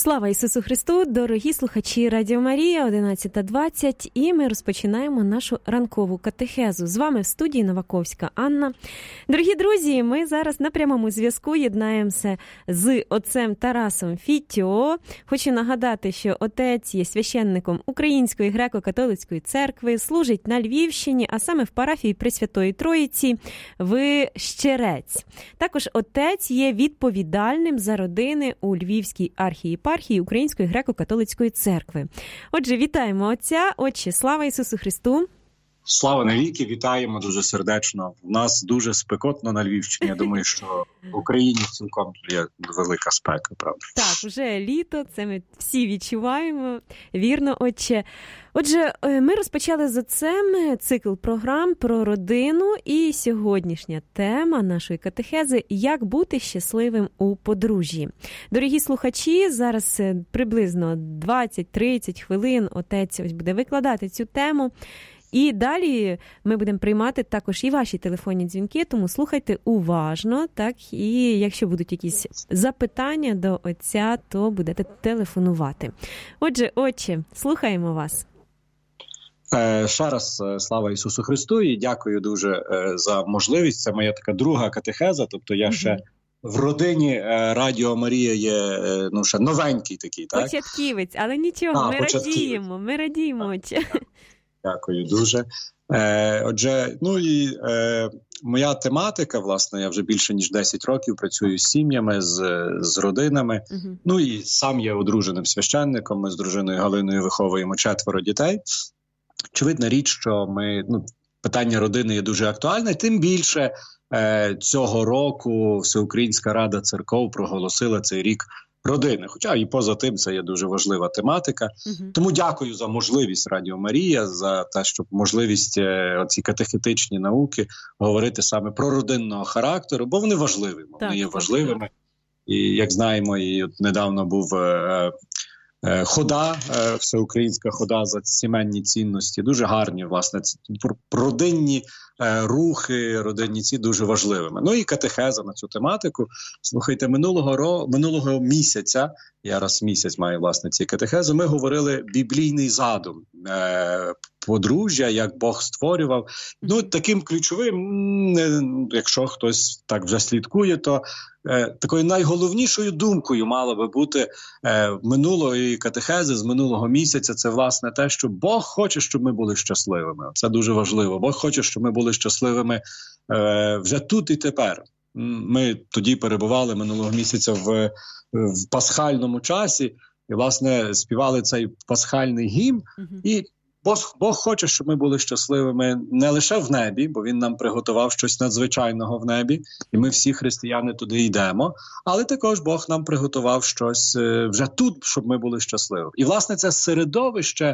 Слава Ісусу Христу, дорогі слухачі Радіо Марія, 11:20, і ми розпочинаємо нашу ранкову катехезу. З вами в студії Новаковська Анна. Дорогі друзі, ми зараз на прямому зв'язку єднаємося з отцем Тарасом Фітьо. Хочу нагадати, що отець є священником Української греко-католицької церкви, служить на Львівщині, а саме в парафії Пресвятої Троїці в Щерець. Також отець є відповідальним за родини у Львівській архієпархії Української греко-католицької церкви. Отже, вітаємо отця. Отче, слава Ісусу Христу! Слава навіки, вітаємо дуже сердечно. У нас дуже спекотно на Львівщині. Я думаю, що в Україні цілком є велика спека, правда? Так, вже літо, це ми всі відчуваємо. Вірно, отче. Отже, ми розпочали з отцем цикл програм про родину, і сьогоднішня тема нашої катехези – як бути щасливим у подружжі. Дорогі слухачі, зараз приблизно 20-30 хвилин отець ось буде викладати цю тему. І далі ми будемо приймати також і ваші телефонні дзвінки, тому слухайте уважно, так, і якщо будуть якісь запитання до отця, то будете телефонувати. Отже, отче, слухаємо вас. Ще раз слава Ісусу Христу і дякую дуже за можливість. Це моя така друга катехеза, тобто я ще в родині Радіо Марія є, ще новенький такий, так? Початківець, але нічого, ми радіємо, отче. Дякую дуже. Отже, моя тематика, власне, я вже більше ніж 10 років працюю з сім'ями, з родинами. І сам є одруженим священником, ми з дружиною Галиною виховуємо 4 дітей. Очевидна річ, що питання родини є дуже актуальне, тим більше цього року Всеукраїнська Рада Церков проголосила цей рік родини. Хоча і поза тим це є дуже важлива тематика. Тому дякую за можливість Радіо Марія, за те, щоб можливість оці катехетичні науки говорити саме про родинного характеру, бо вони важливі. Вони є важливими. І, як знаємо, і от недавно був хода, всеукраїнська хода за сімейні цінності. Дуже гарні, власне, родинні рухи, родинні ці дуже важливими. І катехеза на цю тематику. Слухайте, минулого місяця, я раз в місяць маю, власне, ці катехези, ми говорили біблійний задум подружжя, як Бог створював. Таким ключовим, якщо хтось так вже слідкує, то такою найголовнішою думкою мала би бути минулої катехези з минулого місяця, це, власне, те, що Бог хоче, щоб ми були щасливими. Це дуже важливо. Бог хоче, щоб ми були щасливими вже тут і тепер. Ми тоді перебували минулого місяця в пасхальному часі і, власне, співали цей пасхальний гімн. І Бог хоче, щоб ми були щасливими не лише в небі, бо Він нам приготував щось надзвичайного в небі, і ми всі християни туди йдемо, але також Бог нам приготував щось вже тут, щоб ми були щасливими. І, власне, це середовище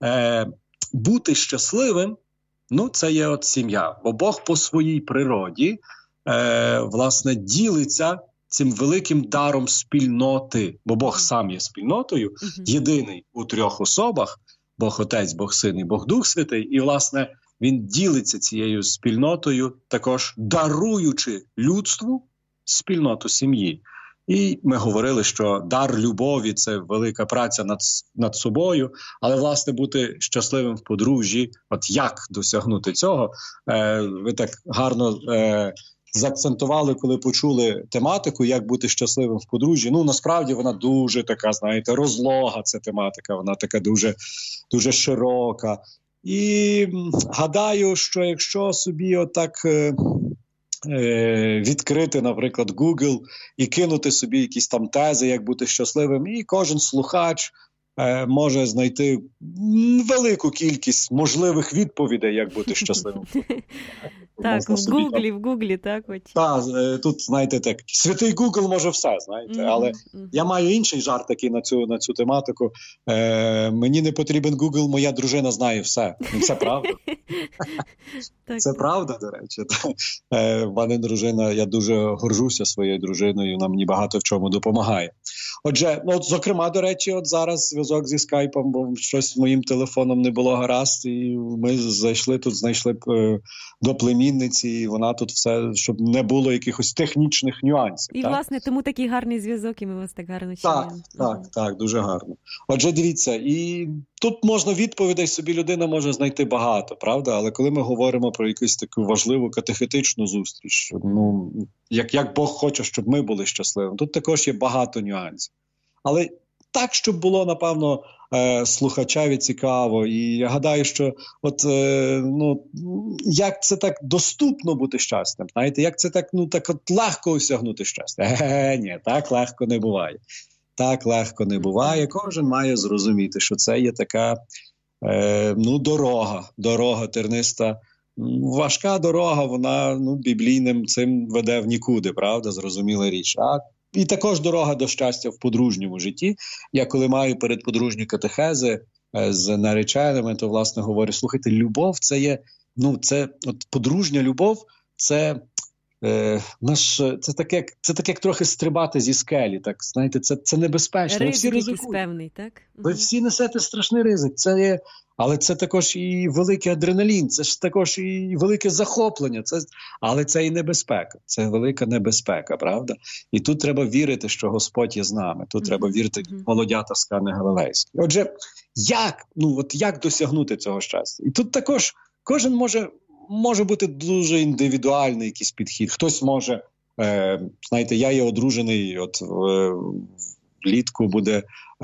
бути щасливим, це є от сім'я. Бо Бог по своїй природі, власне, ділиться цим великим даром спільноти, бо Бог сам є спільнотою, єдиний у 3 особах, Бог Отець, Бог Син і Бог Дух Святий. І, власне, Він ділиться цією спільнотою, також даруючи людству спільноту сім'ї. І ми говорили, що дар любові – це велика праця над собою, але, власне, бути щасливим в подружжі, от як досягнути цього, ви так гарно заакцентували, коли почули тематику, як бути щасливим в подружжі. Насправді вона дуже така, знаєте, розлога ця тематика, вона така дуже, дуже широка. І гадаю, що якщо собі отак відкрити, наприклад, Google і кинути собі якісь там тези, як бути щасливим, і кожен слухач може знайти велику кількість можливих відповідей, як бути щасливим. Так, в Гуглі, так? Так, тут, знаєте, так, святий Гугл може все, знаєте, але я маю інший жарт такий на цю тематику. Мені не потрібен Гугл, моя дружина знає все. Це правда. Це правда, до речі. В мене дружина, я дуже горжуся своєю дружиною, вона мені багато в чому допомагає. Отже, зокрема, до речі, от зараз зв'язок зі скайпом, бо щось з моїм телефоном не було гаразд, і ми знайшли до племінниці, і вона тут все, щоб не було якихось технічних нюансів. І, так? Власне, тому такий гарний зв'язок, і ми вас так гарно чуємо. Так, дуже гарно. Отже, дивіться, і тут можна відповідей собі людина може знайти багато, правда? Але коли ми говоримо про якусь таку важливу катехетичну зустріч, як Бог хоче, щоб ми були щасливими, тут також є багато нюансів. Але так, щоб було, напевно, слухачеві цікаво. І я гадаю, що як це так доступно бути щасним? Знаєте, як це так легко осягнути щастя? Ні, так легко не буває. Так легко не буває. Кожен має зрозуміти, що це є така дорога терниста. Важка дорога, вона біблійним цим веде в нікуди, правда? Зрозуміла річ. І також дорога до щастя в подружньому житті. Я коли маю передподружні катехези з нареченими, то, власне, говорю, слухайте, любов – це є, подружня любов – це так як трохи стрибати зі скелі, так, знаєте, це небезпечно. Ризик якийсь певний, так? Ви всі несете страшний ризик, але це також і великий адреналін, це ж також і велике захоплення, але це і небезпека, це велика небезпека, правда? І тут треба вірити, що Господь є з нами, тут треба вірити в молодята з Кани Галилейської. Отже, як досягнути цього щастя? І тут також кожен може бути дуже індивідуальний якийсь підхід. Хтось може, знаєте, я є одружений, влітку буде,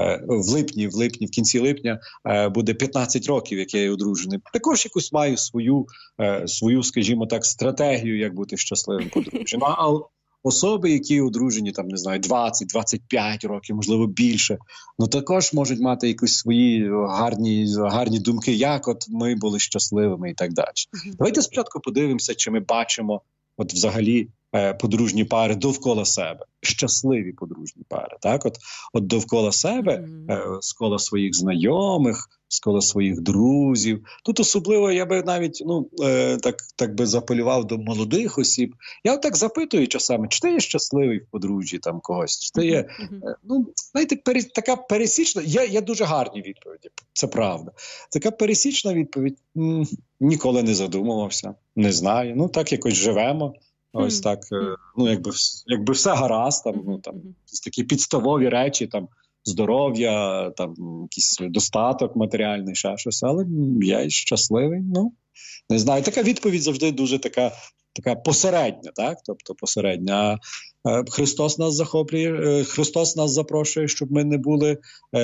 в кінці липня буде 15 років, як я є одружений. Також якусь маю свою, скажімо так, стратегію, як бути щасливим подружжям. А особи, які одружені, 20-25 років, можливо, більше, також можуть мати якісь свої гарні думки, як ми були щасливими і так далі. Давайте спочатку подивимося, чи ми бачимо взагалі подружні пари довкола себе, щасливі подружні пари, так? От довкола себе, з кола своїх знайомих, з кола своїх друзів. Тут особливо я би навіть, так би запалював до молодих осіб. Я так запитую часами, чи ти є щасливий в подружжі когось? Чи ти є, знаєте, така пересічна, є дуже гарні відповіді, це правда. Така пересічна відповідь, ніколи не задумувався, не знаю, так якось живемо. Ось так, якби все гаразд, такі підставові речі, здоров'я, якийсь достаток матеріальний, ще щось, але я щасливий, не знаю. Така відповідь завжди дуже така посередня, так? Тобто посередня. Христос нас захоплює, Христос нас запрошує, щоб ми не були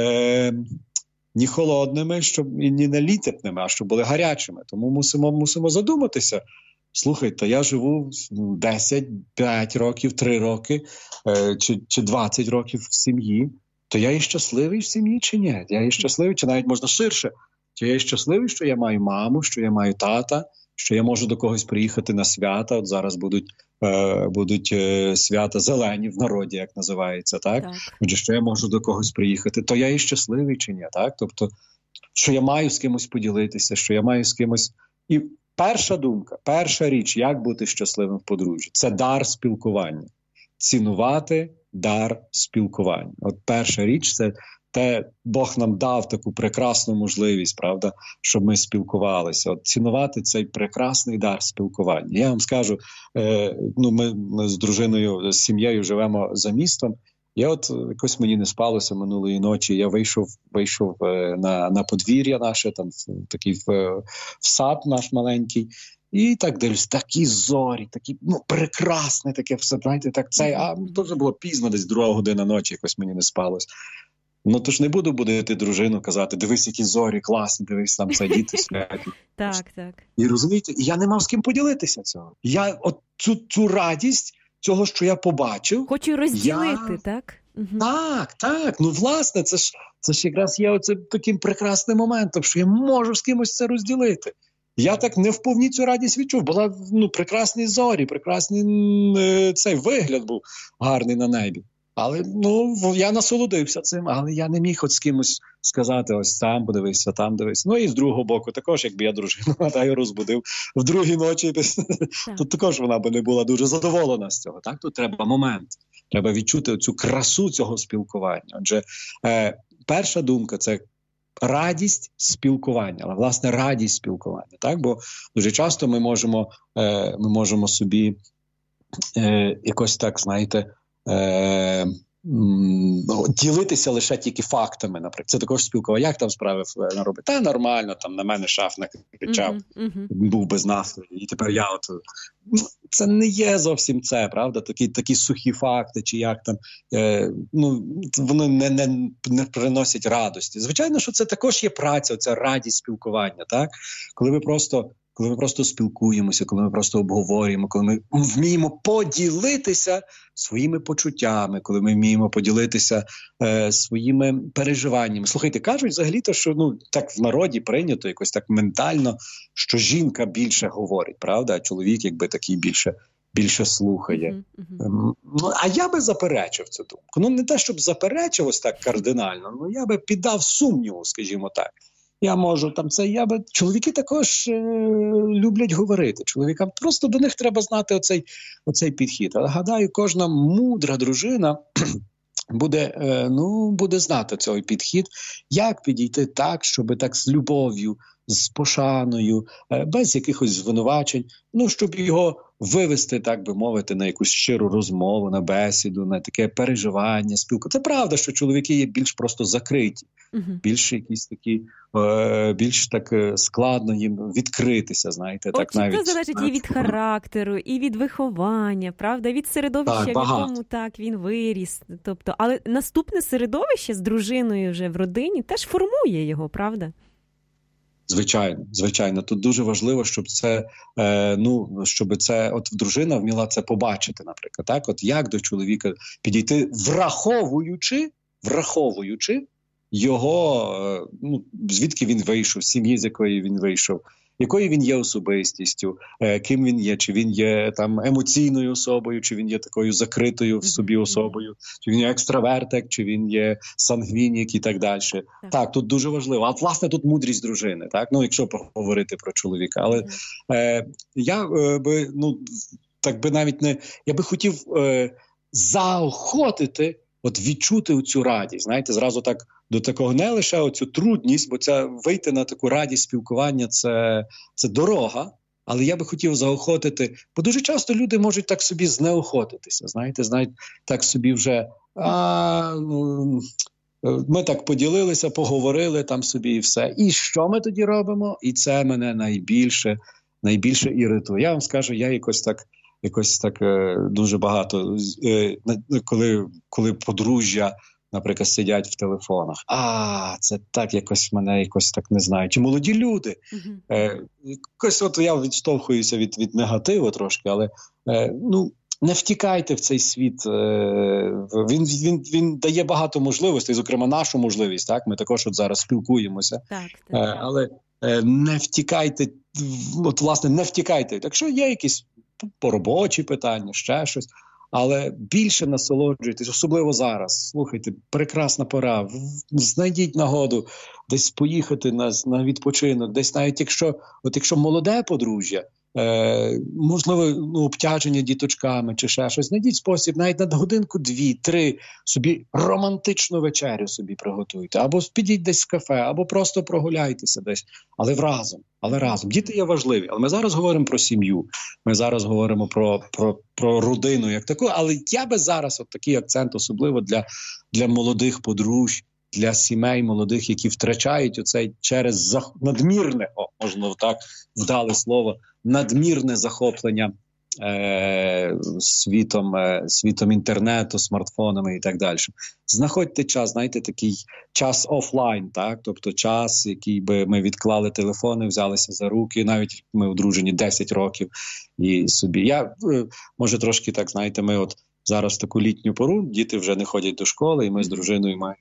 ні холодними, ні налітепними, а щоб були гарячими. Тому мусимо задуматися. Слухайте, я живу 10, 5 років, 3 роки чи 20 років в сім'ї, то я є щасливий в сім'ї чи ні? Я є щасливий, чи навіть можна ширше. Чи я є щасливий, що я маю маму, що я маю тата, що я можу до когось приїхати на свята. От зараз будуть свята зелені в народі, як називається, так? Отже, що я можу до когось приїхати, то я є щасливий чи ні, так? Тобто, що я маю з кимось поділитися, що я маю з кимось... І перша думка, перша річ, як бути щасливим в подружжі – це дар спілкування. Цінувати дар спілкування. От перша річ – це Бог нам дав таку прекрасну можливість, правда, щоб ми спілкувалися. От цінувати цей прекрасний дар спілкування. Я вам скажу, ми з дружиною, з сім'єю живемо за містом. Якось мені не спалося минулої ночі. Я вийшов на подвір'я наше, в сад наш маленький. І так дивлюсь, такі зорі, такі, прекрасне таке все, знаєте, то вже було пізно, десь 2 година ночі, якось мені не спалось. То ж не буду будити дружину, казати, дивись, які зорі, класні, дивись, там діти сплять. Так. І розумієте, я не мав з ким поділитися цього. Я цю радість, цього, що я побачив. Хочу розділити, так? Так. Власне, це ж якраз є таким прекрасним моментом, що я можу з кимось це розділити. Я так не вповні цю радість відчув. Була прекрасні зорі, прекрасний цей вигляд був гарний на небі. Але я насолодився цим, але я не міг з кимось сказати, ось там подивися, там дивися. І з другого боку також, якби я дружину розбудив в другій ночі, то також вона би не була дуже задоволена з цього. Так? Тут треба момент, треба відчути цю красу цього спілкування. Отже, перша думка – це радість спілкування, але, власне, радість спілкування, так? Бо дуже часто ми можемо собі якось так, знаєте, ділитися лише тільки фактами, наприклад. Це також спілкування. Як там справи на роботі? Та нормально, там на мене шаф накричав, був без настрою, і тепер я от... Це не є зовсім це, правда? Такі сухі факти, чи як там, вони не приносять радості. Звичайно, що це також є праця, ця радість спілкування, так? Коли ми просто спілкуємося, коли ми просто обговорюємо, коли ми вміємо поділитися своїми почуттями, коли ми вміємо поділитися своїми переживаннями. Слухайте, кажуть взагалі-то, що так в народі прийнято якось так ментально, що жінка більше говорить, правда? А чоловік якби такий більше слухає. А я би заперечив цю думку. Не те, щоб заперечив ось так кардинально, я би піддав сумніву, скажімо так. Чоловіки також люблять говорити. Чоловікам просто до них треба знати оцей підхід. Але, гадаю, кожна мудра дружина буде знати цей підхід, як підійти так, щоб так з любов'ю, з пошаною, без якихось звинувачень, щоб його вивести, так би мовити, на якусь щиру розмову, на бесіду, на таке переживання, спілку. Це правда, що чоловіки є більш просто закриті, більш якісь такі, більш так складно їм відкритися, знаєте. Так, навіть це залежить і від характеру, і від виховання, правда, від середовища, в якому так він виріс. Тобто, але наступне середовище з дружиною вже в родині теж формує його, правда? Звичайно. Тут дуже важливо, щоб от дружина вміла це побачити, наприклад. Так? От як до чоловіка підійти, враховуючи його, звідки він вийшов, сім'ї, з якої він вийшов, якою він є особистістю, ким він є, чи він є там емоційною особою, чи він є такою закритою в собі особою, чи він є екстравертик, чи він є сангвінік і так далі. Так, тут дуже важливо. А власне тут мудрість дружини, так? Якщо поговорити про чоловіка. Але я би хотів заохотити відчути цю радість, знаєте, зразу так до такого, не лише оцю трудність, бо вийти на таку радість спілкування – це дорога, але я би хотів заохотити, бо дуже часто люди можуть так собі знеохотитися, знаєте, так собі вже, ми так поділилися, поговорили там собі і все. І що ми тоді робимо? І це мене найбільше іритує. Я вам скажу, я якось так дуже багато, коли подружжя, наприклад, сидять в телефонах. Це так мене так не знаю. Чи молоді люди. Якось я відштовхуюся від негативу трошки, але не втікайте в цей світ. Він дає багато можливостей, зокрема нашу можливість. Так? Ми також зараз спілкуємося. Але не втікайте, не втікайте. Якщо є якісь поробочі питання, ще щось, але більше насолоджуйтесь, особливо зараз. Слухайте, прекрасна пора. Знайдіть нагоду десь поїхати на відпочинок, десь навіть якщо молоде подружжя, можливо, обтяження діточками чи ще щось, знайдіть спосіб, навіть на годинку, 2-3 собі романтичну вечерю собі приготуйте, або підіть десь в кафе, або просто прогуляйтеся десь, але разом. Діти є важливі, але ми зараз говоримо про сім'ю, ми зараз говоримо про родину як таку, але я би зараз такий акцент, особливо для молодих подружжя, для сімей молодих, які втрачають оцей через надмірне, можна так вдале слово, надмірне захоплення світом інтернету, смартфонами і так далі. Знаходьте час, знаєте, такий час офлайн, так? Тобто час, який би ми відклали телефони, взялися за руки, навіть ми одружені 10 років і собі. Я, може, трошки так, знаєте, ми зараз в таку літню пору, діти вже не ходять до школи, і ми з дружиною маємо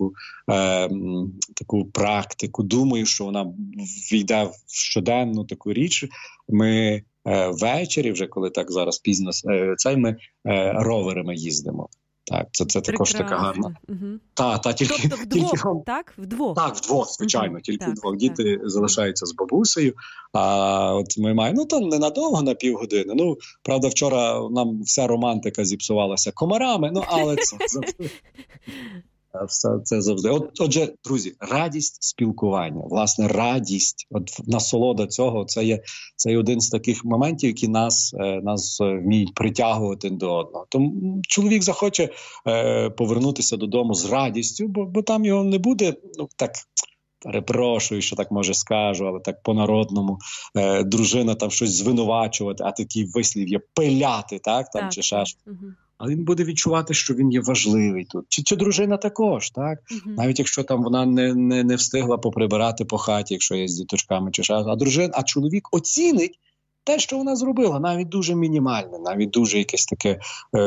таку практику. Думаю, що вона війде в щоденну таку річ. Ми ввечері, вже коли так зараз пізно, ми роверами їздимо. Так, це також така гарна. Тільки вдвох, так? Вдвох? Так, вдвох, звичайно, тільки вдвох. Діти залишаються з бабусею, а от ми маємо, там ненадовго, на півгодини. Правда, вчора нам вся романтика зіпсувалася комарами, але це Це завжди. Отже, друзі, радість спілкування, власне, радість, насолода цього, це є один з таких моментів, які нас вміють притягувати до одного. Тому чоловік захоче повернутися додому з радістю, бо там його не буде, так, перепрошую, що так може скажу, але так по-народному, дружина там щось звинувачувати, а такий вислів є пиляти, так. Чи ще щось. Але він буде відчувати, що він є важливий тут. Чи дружина також, так? Навіть якщо там вона не встигла поприбирати по хаті, якщо є з діточками чи ще. А чоловік оцінить те, що вона зробила, навіть дуже мінімальне, навіть дуже якесь таке,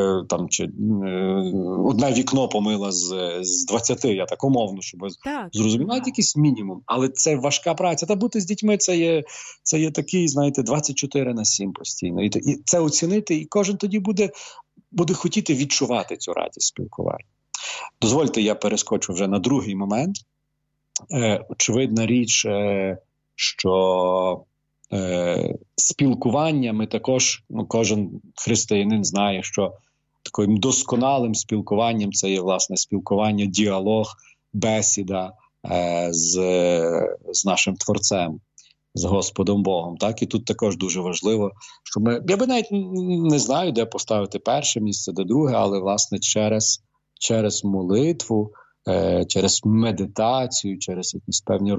одне вікно помила з 20, я так умовно, щоб зрозуміти, навіть якийсь мінімум. Але це важка праця. Та бути з дітьми, це є такий, знаєте, 24/7 постійно. І це оцінити, і кожен тоді буде хотіти відчувати цю радість спілкування. Дозвольте, я перескочу вже на другий момент. Очевидна річ, що спілкування ми також, кожен християнин знає, що таким досконалим спілкуванням це є, власне, спілкування, діалог, бесіда з нашим Творцем, з Господом Богом. Так? І тут також дуже важливо, що я би навіть не знаю, де поставити перше місце, де друге, але, власне, через молитву, через медитацію, через якісь певні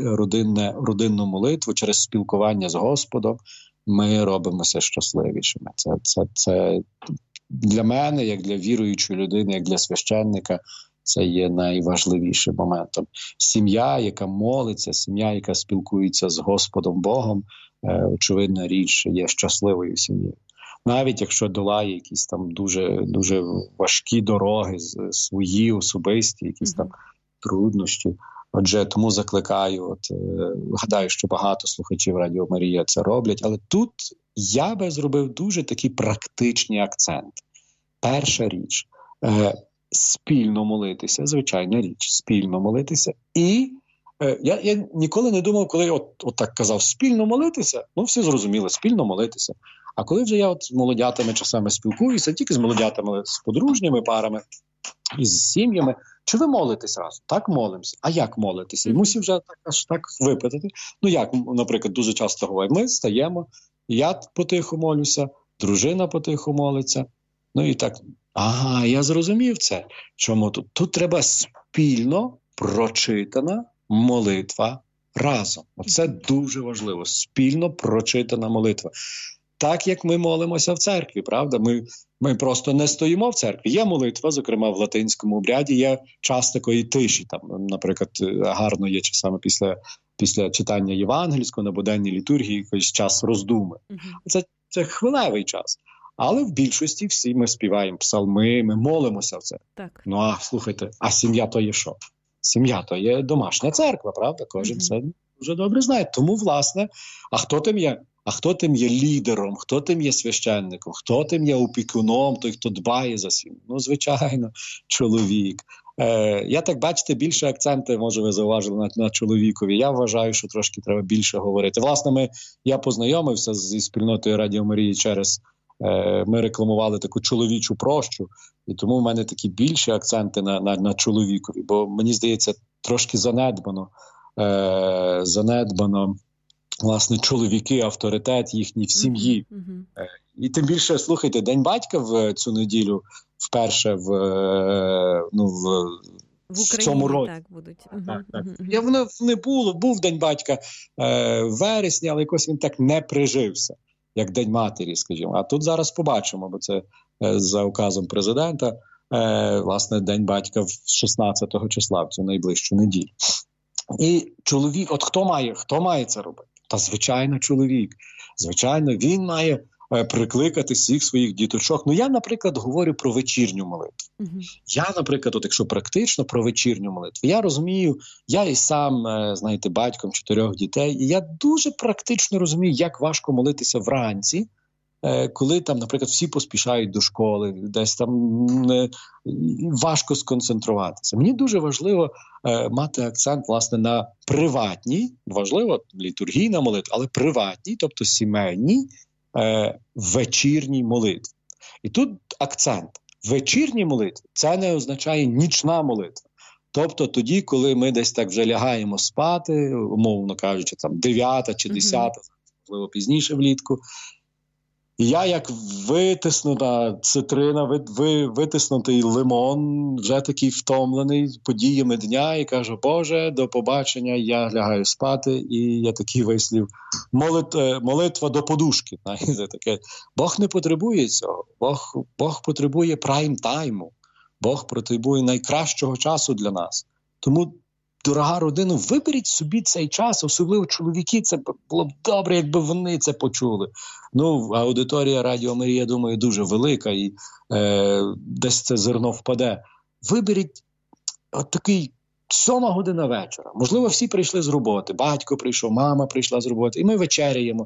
родинну молитву, через спілкування з Господом ми робимося щасливішими. Це для мене, як для віруючої людини, як для священника, це є найважливішим моментом. Сім'я, яка молиться, сім'я, яка спілкується з Господом Богом, очевидна річ, є щасливою сім'єю. Навіть якщо долає якісь там дуже важкі дороги, свої особисті, якісь там труднощі. Отже, тому закликаю, гадаю, що багато слухачів Радіо Марія це роблять, але тут я би зробив дуже такий практичний акцент. Перша річ – спільно молитися, звичайна річ, спільно молитися. І я ніколи не думав, коли я так казав, спільно молитися, всі зрозуміли, спільно молитися. А коли вже я з молодятами часами спілкуюся, тільки з молодятами, з подружніми парами, із сім'ями, чи ви молитесь разом? Так, молимося. А як молитися? І мусив вже так випитати. Як, наприклад, дуже часто говорять, ми стаємо, я потихо молюся, дружина потихо молиться. І так, я зрозумів це. Чому тут? Тут треба спільно прочитана молитва разом. Оце дуже важливо. Спільно прочитана молитва. Так, як ми молимося в церкві, правда? Ми просто не стоїмо в церкві. Є молитва, зокрема в латинському обряді, є час такої тиші. Там, наприклад, гарно є часами після читання євангельського на буденній літургії якийсь час роздуми. Це хвилевий час. Але в більшості всі ми співаємо псалми, ми молимося в церкві. Так. Слухайте, а сім'я то є що? Сім'я то є домашня церква, правда? Кожен це дуже добре знає. Тому, власне, а хто тим є лідером, хто тим є священником, хто тим є опікуном, той, хто дбає за сім'ю? Звичайно, чоловік. Я так, бачите, більше акценти, може, ви зауважили на чоловікові. Я вважаю, що трошки треба більше говорити. Власне, я познайомився зі спільнотою Радіо Марії ми рекламували таку чоловічу прощу, і тому в мене такі більші акценти на чоловікові, бо мені здається, трошки занедбано, власне, чоловіки, авторитет їхній в сім'ї. І тим більше, слухайте, День батька в цю неділю вперше в цьому році. Так, будуть. Воно не було, був День батька в вересні, але якось він так не прижився, як День матері, скажімо. А тут зараз побачимо, бо це за указом президента, власне, День батька 16 числа, в цю найближчу неділю. І чоловік, хто має це робити? Та, звичайно, чоловік. Звичайно, він має прикликати всіх своїх діточок. Я, наприклад, говорю про вечірню молитву. Я, наприклад, якщо практично про вечірню молитву, я розумію, я і сам, знаєте, батьком 4 дітей, і я дуже практично розумію, як важко молитися вранці, коли там, наприклад, всі поспішають до школи, десь там важко сконцентруватися. Мені дуже важливо мати акцент, власне, на приватній, важливо літургійна молитва, але приватній, тобто сімейній, вечірній молитві. І тут акцент. Вечірні молитви – це не означає нічна молитва. Тобто тоді, коли ми десь так вже лягаємо спати, умовно кажучи, там 9 чи 10, можливо, пізніше влітку, я як витиснута цитрина, витиснутий лимон, вже такий втомлений подіями дня і кажу: Боже, до побачення, я лягаю спати, і я такий вислів, молитва до подушки. Знаєте, таке. Бог не потребує цього, Бог потребує прайм-тайму, Бог потребує найкращого часу для нас. Тому, дорога родина, виберіть собі цей час, особливо чоловіки, це було б добре, якби вони це почули. Ну, аудиторія Радіо Марія, думаю, дуже велика, і десь це зерно впаде. Виберіть от такий 7 година вечора. Можливо, всі прийшли з роботи, батько прийшов, мама прийшла з роботи, і ми вечеряємо.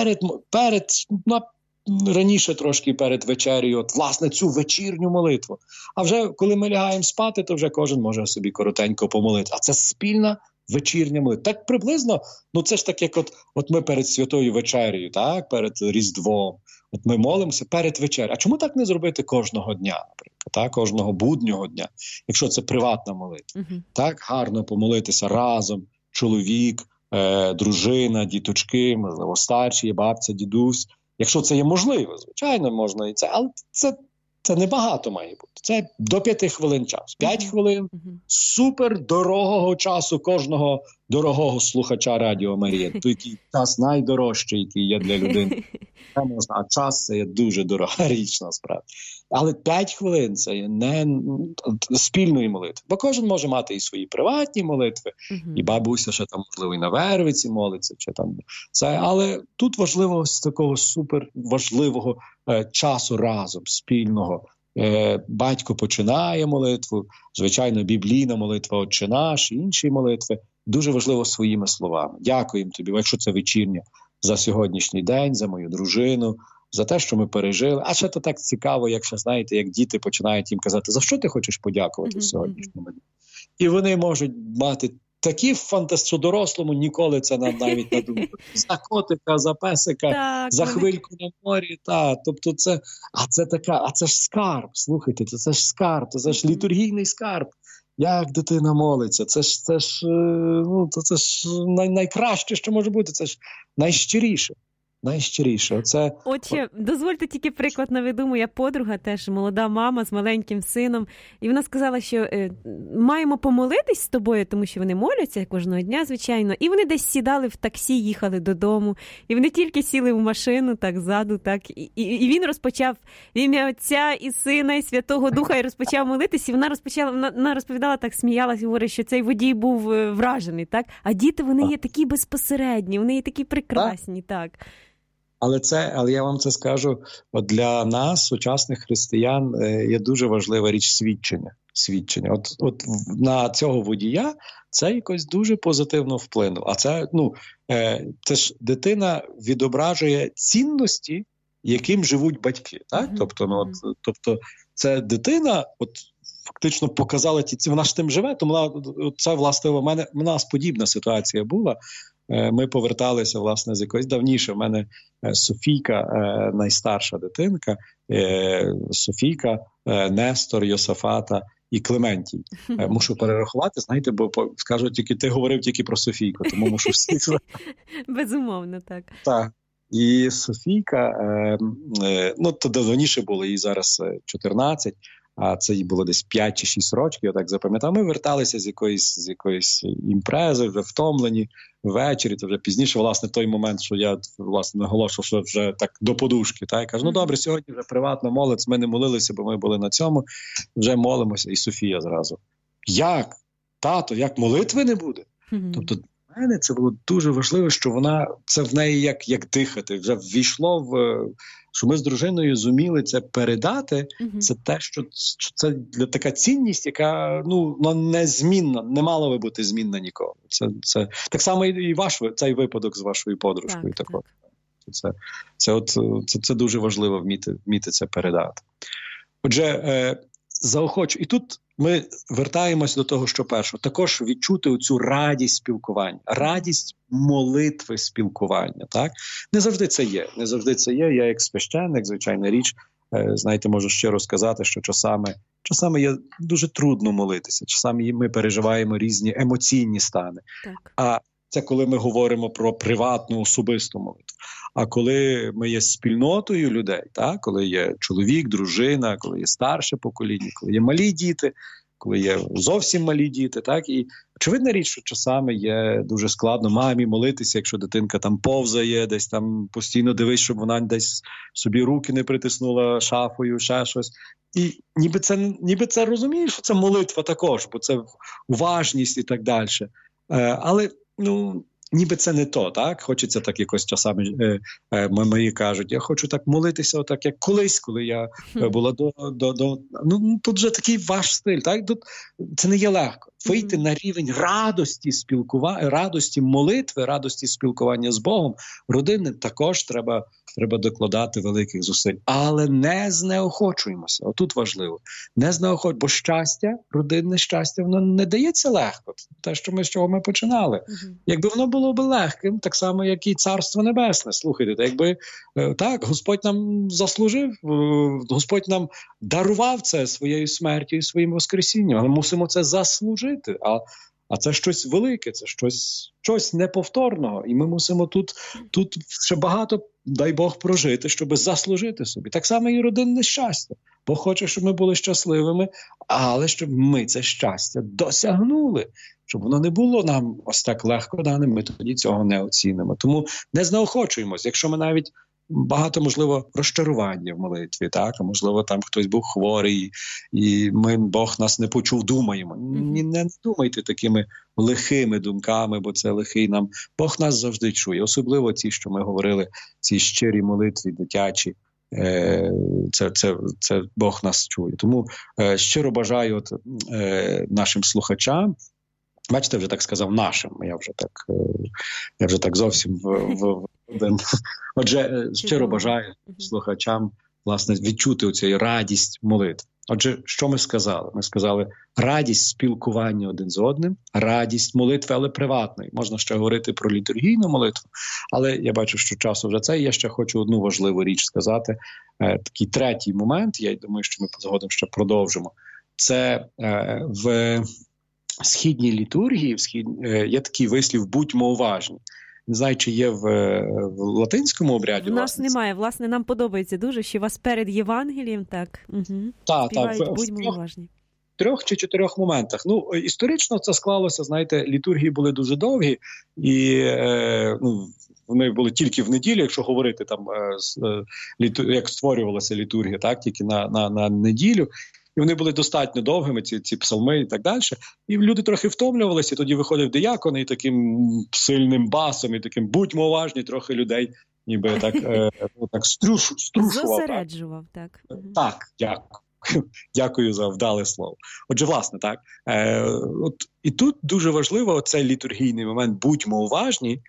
Раніше трошки перед вечерею, от, власне, цю вечірню молитву. А вже, коли ми лягаємо спати, то вже кожен може собі коротенько помолити. А це спільна вечірня молитва. Так приблизно, ну це ж так, як от ми перед святою вечерею, так, перед Різдвом, от ми молимося перед вечерею. А чому так не зробити кожного дня, наприклад, так, кожного буднього дня, якщо це приватна молитва? Так, гарно помолитися разом, чоловік, дружина, діточки, можливо, старші, бабця, дідусь. Якщо це є можливо, звичайно, можна і це, але це небагато має бути. Це до 5 хвилин часу. 5 хвилин супер дорогого часу кожного дорогого слухача Радіо Марія. Той час найдорожчий, який є для людини. Це можна, а час – це є дуже дорога річ, насправді. Але 5 хвилин – це є не спільної молитви. Бо кожен може мати і свої приватні молитви, і бабуся ще там, можливо, і на Вервиці молиться, чи там це. Але тут важливо з такого супер важливого часу разом, спільного. Батько починає молитву, звичайно, біблійна молитва «Отче наш» і інші молитви. Дуже важливо своїми словами. Дякуємо тобі, якщо це вечірня, за сьогоднішній день, за мою дружину, за те, що ми пережили. А ще то так цікаво, якщо, знаєте, як діти починають їм казати, за що ти хочеш подякувати сьогоднішньому дні. І вони можуть мати такі що дорослому ніколи це навіть не думати. За котика, за песика, так, за хвильку на морі. Тобто це, це ж скарб, слухайте, це ж скарб, це ж літургійний скарб. Як дитина молиться, це ж найкраще, що може бути, це ж найщиріше. Отче, дозвольте тільки приклад наведу. Моя подруга, теж молода мама з маленьким сином, і вона сказала, що маємо помолитись з тобою, тому що вони моляться кожного дня, звичайно, і вони десь сідали в таксі, їхали додому, і вони тільки сіли в машину, так, ззаду, так, і він розпочав в ім'я Отця і Сина, і Святого Духа, і розпочав молитись, і вона розповідала, так сміялась, говорить, що цей водій був вражений, так, а діти, вони є такі безпосередні, вони є такі прекрасні, так. Але я вам це скажу, от для нас, сучасних християн, є дуже важлива річ свідчення. От на цього водія це якось дуже позитивно вплинуло. А це ж дитина відображує цінності, яким живуть батьки. Так? Тобто це дитина, от фактично показала вона ж тим живе, тому це, власне, в нас подібна ситуація була. Ми поверталися, власне, з якоїсь давніше. В мене Софійка, найстарша дитинка, Софійка, Нестор, Йосафата і Клементій. Мушу перерахувати, знаєте, бо скажуть, тільки ти говорив тільки про Софійку, тому мушу всіх. Безумовно, так. Так. І Софійка, то давніше було, їй зараз 14, а це їй було десь 5 чи 6 років, я так запам'ятав. Ми верталися з якоїсь імпрези, вже втомлені, ввечері, то вже пізніше, власне, той момент, що я, власне, наголошував, що вже так до подушки. Я кажу, добре, сьогодні вже приватно молиться, ми не молилися, бо ми були на цьому, вже молимося. І Софія зразу. Як? Тато, як молитви не буде? Тобто, для мене це було дуже важливо, що це в неї як дихати, вже ввійшло що ми з дружиною зуміли це передати, це те, що це така цінність, яка незмінна, не мала би бути змінна ніколи. Це так само і цей випадок з вашою подружкою. Так. Це дуже важливо вміти це передати. Отже, заохочу. І тут ми вертаємось до того, що першого. Також відчути оцю радість спілкування, радість молитви спілкування. Так? Не завжди це є. Я як священник, звичайна річ, знаєте, можу щиро сказати, що часами є дуже трудно молитися, часами ми переживаємо різні емоційні стани. Так. А це коли ми говоримо про приватну, особисту молитву. А коли ми є спільнотою людей, так? Коли є чоловік, дружина, коли є старше покоління, коли є малі діти, коли є зовсім малі діти, так? І очевидна річ, що часами є дуже складно мамі молитися, якщо дитинка там повзає, десь там постійно дивись, щоб вона десь собі руки не притиснула шафою, ще щось. І ніби це розумієш, що це молитва також, бо це уважність і так далі. Але, ніби це не то, так? Хочеться так якось часами, мої кажуть, я хочу так молитися, отак, як колись, коли я була тут вже такий ваш стиль, так? Тут це не є легко. Вийти на рівень радості радості молитви, радості спілкування з Богом, родини також треба докладати великих зусиль. Але не знеохочуємося. Отут важливо. Не знеохочуємося, бо щастя, родинне щастя, воно не дається легко. Те, з чого ми починали. Якби воно було б легким, так само, як і Царство Небесне. Слухайте, якби так, Господь нам заслужив, Господь нам дарував це своєю смертю і своїм воскресінням. Ми мусимо це заслужити. А це щось велике, це щось неповторного. І ми мусимо тут ще багато, дай Бог, прожити, щоб заслужити собі. Так само і родинне щастя. Бог хоче, щоб ми були щасливими, але щоб ми це щастя досягнули. Щоб воно не було нам ось так легко даним, ми тоді цього не оцінимо. Тому не знеохочуємось. Якщо ми навіть багато, можливо, розчарування в молитві, так? А можливо, там хтось був хворий, і Бог нас не почув, думаємо. Не думайте такими лихими думками, бо це лихий нам. Бог нас завжди чує. Особливо ці, що ми говорили, ці щирі молитві, дитячі. Це Бог нас чує. Тому щиро бажаю нашим слухачам, бачите, вже так сказав нашим, я вже так зовсім один. Отже, щиро бажаю слухачам, власне, відчути оцю радість молитви. Отже, що ми сказали? Ми сказали радість спілкування один з одним, радість молитви, але приватної. Можна ще говорити про літургійну молитву, але я бачу, що часу вже це. Я ще хочу одну важливу річ сказати. Такий третій момент, я думаю, що ми згодом ще продовжимо. Це в східній літургії є такий вислів «будьмо уважні». Не знаю, чи є в латинському обряді. В нас немає. Власне, нам подобається дуже, що вас перед Євангелієм так співають «будьмо уважні». В 3 чи 4 моментах. Історично це склалося, знаєте, літургії були дуже довгі, і вони були тільки в неділю, якщо говорити там, як створювалася літургія, так, тільки на неділю. І вони були достатньо довгими, ці псалми і так далі. І люди трохи втомлювалися, і тоді виходив диякон і таким сильним басом, і таким «будьмо уважні», трохи людей ніби так струшував. Зосереджував, так. Так, дякую за вдале слово. Отже, власне, так. І тут дуже важливо цей літургійний момент «будьмо уважні»,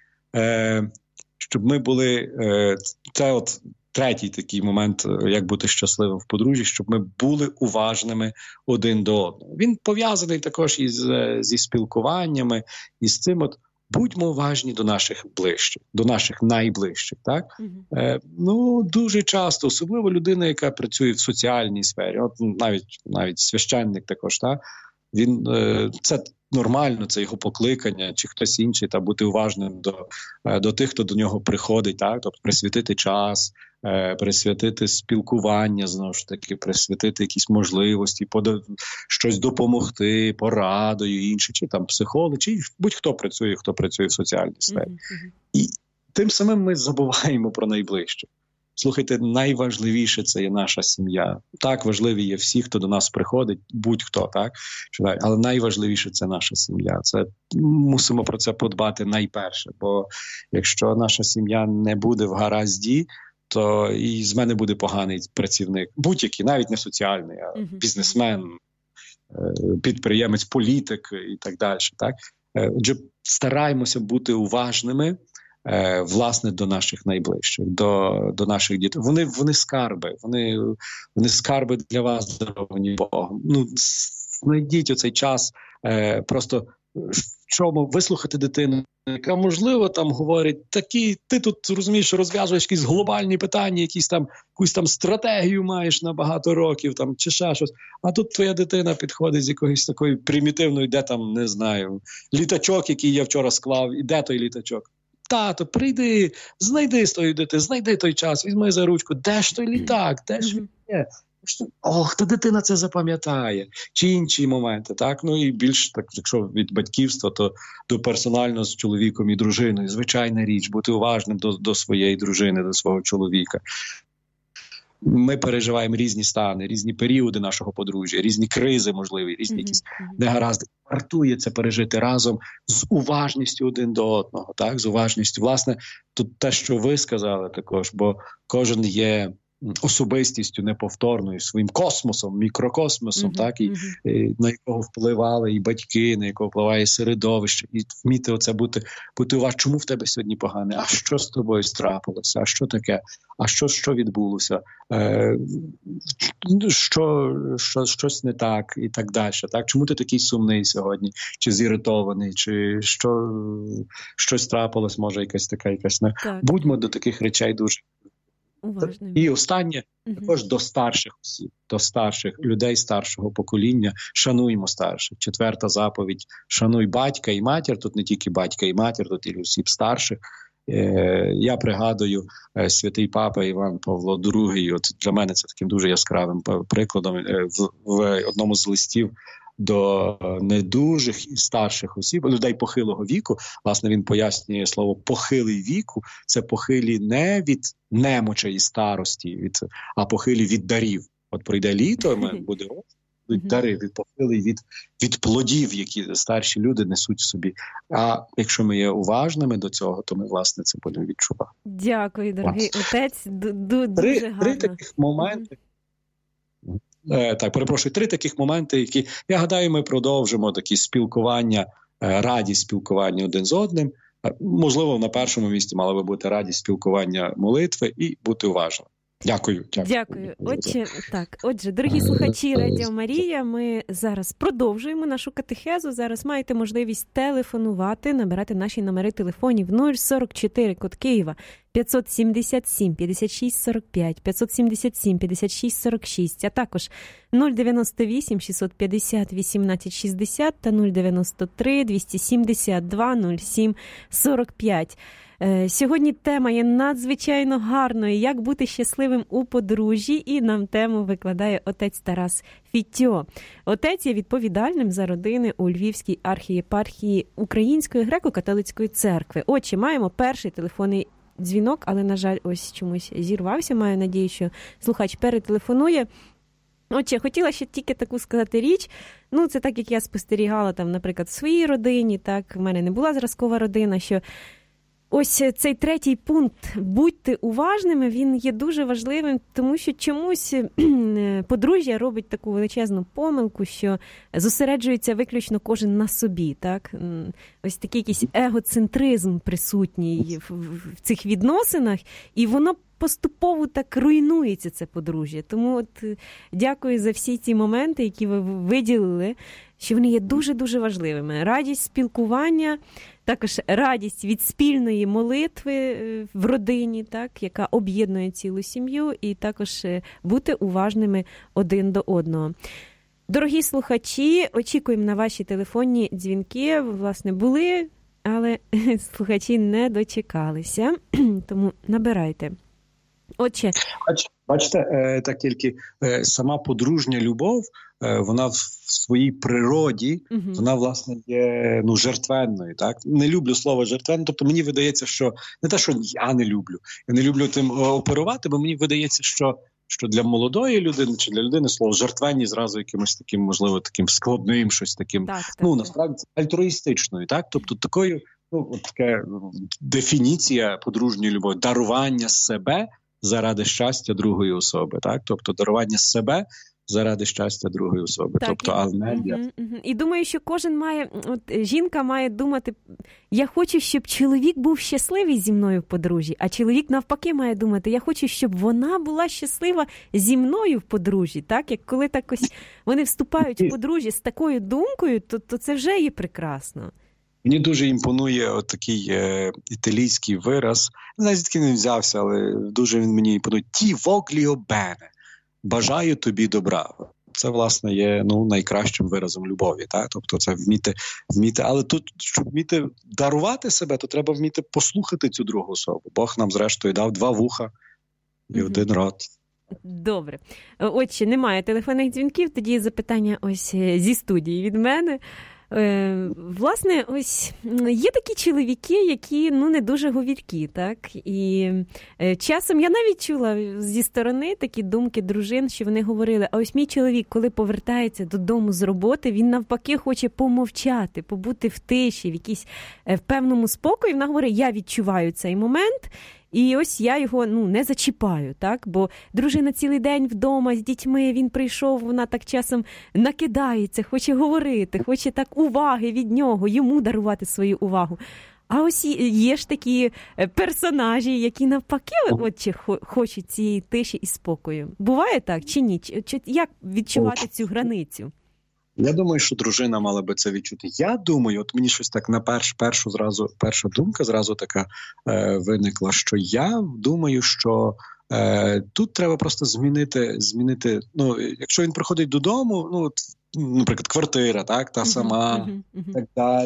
щоб ми були, це третій такий момент, як бути щасливим в подружжі, щоб ми були уважними один до одного. Він пов'язаний також зі спілкуваннями, і з цим будьмо уважні до наших ближчих, до наших найближчих. Так? Дуже часто, особливо людина, яка працює в соціальній сфері, навіть священник також, так? Він, це нормально, це його покликання, чи хтось інший, та бути уважним до тих, хто до нього приходить, так? Тобто присвятити час, присвятити спілкування, знову ж таки, присвятити якісь можливості, щось допомогти, порадою, інше, чи там психолог, чи будь-хто працює, хто працює в соціальній сфері. І тим самим ми забуваємо про найближче. Слухайте, найважливіше – це є наша сім'я. Так, важливі є всі, хто до нас приходить, будь-хто, так? Але найважливіше – це наша сім'я. Це мусимо про це подбати найперше, бо якщо наша сім'я не буде в гаразді, то і з мене буде поганий працівник. Будь-який, навіть не соціальний, а бізнесмен, підприємець, політик і так далі. Так? Отже, стараємося бути уважними, власне, до наших найближчих, до наших дітей. Вони скарби, вони скарби для вас, даровані Богом. Знайдіть оцей час, просто чому вислухати дитину, яка, можливо, там говорить, ти тут, розумієш, розв'язуєш якісь глобальні питання, якусь там стратегію маєш на багато років, там, чи ще щось. А тут твоя дитина підходить з якоюсь такою примітивною, де там, не знаю, літачок, який я вчора склав, і де той літачок? Тато, прийди, знайди свою дитину, знайди той час, візьми за ручку, де ж той літак, де ж він є? Та дитина це запам'ятає. Чи інші моменти, так? Ну і більш, так, якщо від батьківства, то до персонально з чоловіком і дружиною. Звичайна річ, бути уважним до своєї дружини, до свого чоловіка. Ми переживаємо різні стани, різні періоди нашого подружжя, різні кризи, можливі, різні якісь негаразди. Вартує це пережити разом з уважністю один до одного, так? З уважністю. Власне, тут те, що ви сказали також, бо кожен є особистістю неповторною, своїм космосом, мікрокосмосом, так, і на якого впливали і батьки, на якого впливає середовище, і вміти оце бути уважним. Чому в тебе сьогодні погане? А що з тобою трапилося? А що таке? А що відбулося? Щось не так і так далі. Так? Чому ти такий сумний сьогодні? Чи зіритований? Чи щось трапилось? Може, якась. Будьмо до таких речей дуже уважним. І останнє, також до старших осіб, до старших людей старшого покоління. Шануймо старших. 4-та заповідь. Шануй батька і матір. Тут не тільки батька і матір, тут і осіб старших. Я пригадую святий папа Іван Павло II. От для мене це таким дуже яскравим прикладом. В одному з листів до недужих і старших осіб, людей похилого віку, власне, він пояснює слово «похилий віку», це похилі не від немочі і старості, а похилі від дарів. От прийде літо, буде дари, похилий від плодів, які старші люди несуть в собі. А якщо ми є уважними до цього, то ми, власне, це будемо відчувати. Дякую, дорогий отець. Дуже гарно. Три таких моменти. Три таких моменти, які, я гадаю, ми продовжимо такі спілкування, радість спілкування один з одним. Можливо, на першому місці мала би бути радість спілкування молитви і бути уважним. Дякую. Отже, дорогі слухачі Радіо Марія, ми зараз продовжуємо нашу катехезу. Зараз маєте можливість телефонувати, набирати наші номери телефонів 044 код Києва 577 56 45, 577 56 46, а також 098 650 18 60 та 093 272 07 45. Сьогодні тема є надзвичайно гарною, як бути щасливим у подружжі, і нам тему викладає отець Тарас Фіттьо. Отець є відповідальним за родини у Львівській архієпархії Української греко-католицької церкви. Отже, маємо перший телефонний дзвінок, але, на жаль, ось чомусь зірвався. Маю надію, що слухач перетелефонує. Отже, хотіла ще тільки таку сказати річ. Це так, як я спостерігала, там, наприклад, в своїй родині, так, в мене не була зразкова родина, що ось цей третій пункт «будьте уважними», він є дуже важливим, тому що чомусь подружжя робить таку величезну помилку, що зосереджується виключно кожен на собі. Так? Ось такий якийсь егоцентризм присутній в цих відносинах, і воно поступово так руйнується, це подружжя. Тому от дякую за всі ці моменти, які ви виділили, що вони є дуже-дуже важливими. Радість спілкування, також радість від спільної молитви в родині, так, яка об'єднує цілу сім'ю, і також бути уважними один до одного. Дорогі слухачі, очікуємо на ваші телефонні дзвінки. Власне, були, але слухачі не дочекалися, тому набирайте. Отже. Бачите, так тільки сама подружня любов, вона в своїй природі, вона, власне, є жертвенною. Так? Не люблю слово жертвенне, тобто мені видається, що не те, що я не люблю. Я не люблю тим оперувати, бо мені видається, що для молодої людини чи для людини слово жертвенні зразу якимось таким, можливо, таким складним, щось таким, насправді, альтруїстичною. Так? Тобто такою, така дефініція подружньої любові, дарування себе заради щастя другої особи, так? Тобто дарування себе заради щастя другої особи. Так, тобто алмедія. І думаю, що кожен має, жінка має думати, я хочу, щоб чоловік був щасливий зі мною в подружжі, а чоловік навпаки має думати, я хочу, щоб вона була щаслива зі мною в подружжі, так? Як коли так ось вони вступають в подружжя з такою думкою, то це вже є прекрасно. Мені дуже імпонує такий італійський вираз. Не знаю, звідки він взявся, але дуже він мені імпонує. «Ті вогліо бене» – «бажаю тобі добра». Це, власне, є найкращим виразом любові. Так? Тобто це вміти. Але тут, щоб вміти дарувати себе, то треба вміти послухати цю другу особу. Бог нам, зрештою, дав 2 вуха і 1 рот. Добре. Отже, немає телефонних дзвінків, тоді запитання ось зі студії від мене. Власне, ось є такі чоловіки, які не дуже говіркі, так? І часом я навіть чула зі сторони такі думки дружин, що вони говорили, а ось мій чоловік, коли повертається додому з роботи, він навпаки хоче помовчати, побути в тиші, в певному спокої. Вона говорить, я відчуваю цей момент, і ось я його не зачіпаю, так? Бо дружина цілий день вдома з дітьми, він прийшов, вона так часом накидається, хоче говорити, хоче так уваги від нього, йому дарувати свою увагу. А ось є ж такі персонажі, які навпаки хочуть цієї тиші і спокою. Буває так чи ні? Як відчувати цю границю? Я думаю, що дружина мала би це відчути. Я думаю, от мені щось так на перша думка зразу така виникла, що я думаю, що тут треба просто змінити, якщо він приходить додому, наприклад, квартира, так, та сама, так далі,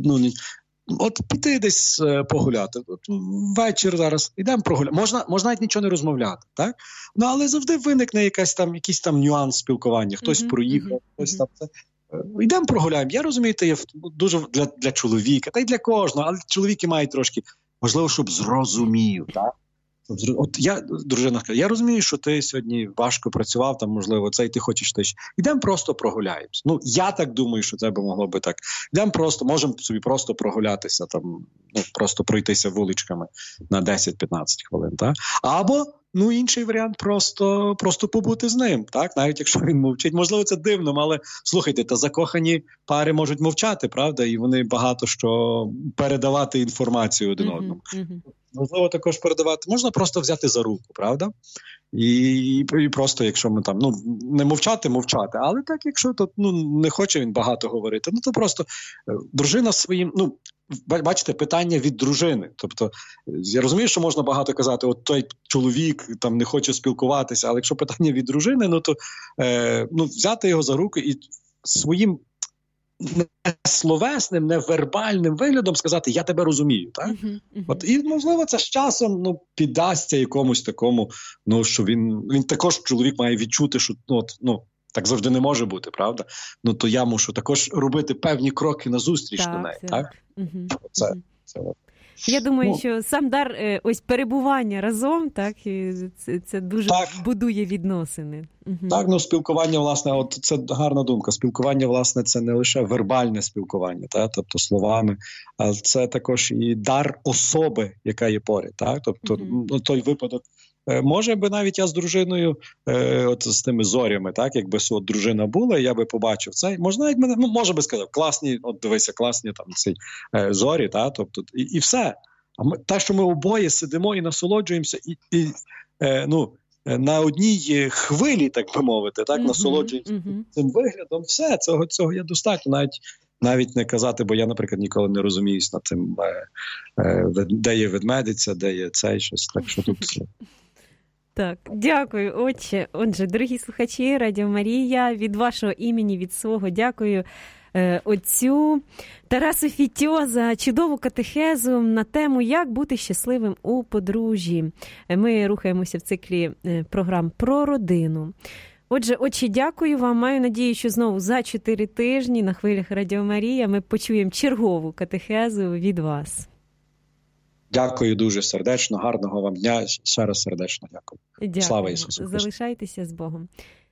от піти десь погуляти. От вечір зараз, йдемо прогуляти. Можна навіть нічого не розмовляти, так? Але завжди виникне якийсь там нюанс спілкування. Хтось проїхав, хтось там це. Йдемо прогуляємо. Я розумію, це є дуже для чоловіка, та й для кожного, але чоловіки мають трошки, можливо, щоб зрозумів, так? От дружина каже, я розумію, що ти сьогодні важко працював, там, можливо, це, і ти хочеш теж. Ідемо просто прогуляємось. Я так думаю, що це би могло би так. Можемо собі просто прогулятися, там, просто пройтися вуличками на 10-15 хвилин, так? Або, інший варіант просто побути з ним, так? Навіть якщо він мовчить. Можливо, це дивно, але, слухайте, та закохані пари можуть мовчати, правда? І вони багато що передавати інформацію один одному. Можливо, також передавати. Можна просто взяти за руку, правда? І просто, якщо ми там, не мовчати, але так, якщо то, не хоче він багато говорити, то просто дружина своїм, бачите, питання від дружини. Тобто, я розумію, що можна багато казати, от той чоловік там не хоче спілкуватися, але якщо питання від дружини, то взяти його за руку і своїм не словесним, не вербальним виглядом сказати, я тебе розумію, так? От, і, можливо, це з часом піддасться якомусь такому, що він також, чоловік має відчути, що так завжди не може бути, правда? То я мушу також робити певні кроки назустріч до неї, так? Це. Я думаю, що сам дар ось перебування разом, так, і це дуже будує відносини. Так, спілкування, власне, от це гарна думка. Спілкування, власне, це не лише вербальне спілкування, так, тобто словами, а це також і дар особи, яка є поряд, так, тобто той випадок. Може би навіть я з дружиною, от з тими зорями, так, якби дружина була, я би побачив це. Можна навіть мене, може би сказав, класні, от дивися, класні там ці зорі, так, тобто, і все. А те, що ми обоє сидимо і насолоджуємося, на одній хвилі, так би мовити, так, насолоджуємося цим виглядом, все, цього є достатньо, навіть не казати, бо я, наприклад, ніколи не розуміюсь над тим, де є ведмедиця, де є цей щось, так що тут... Так, дякую, отче. Отже, дорогі слухачі, Радіо Марія, від вашого імені, від свого дякую отцю Тарасу Фітьо за чудову катехезу на тему «Як бути щасливим у подружжі». Ми рухаємося в циклі програм про родину. Отже, отче, дякую вам. Маю надію, що знову за 4 тижні на хвилях Радіо Марія ми почуємо чергову катехезу від вас. Дякую дуже сердечно, гарного вам дня, ще раз сердечно дякую. Дякую. Слава Ісусу Христу. Залишайтеся з Богом.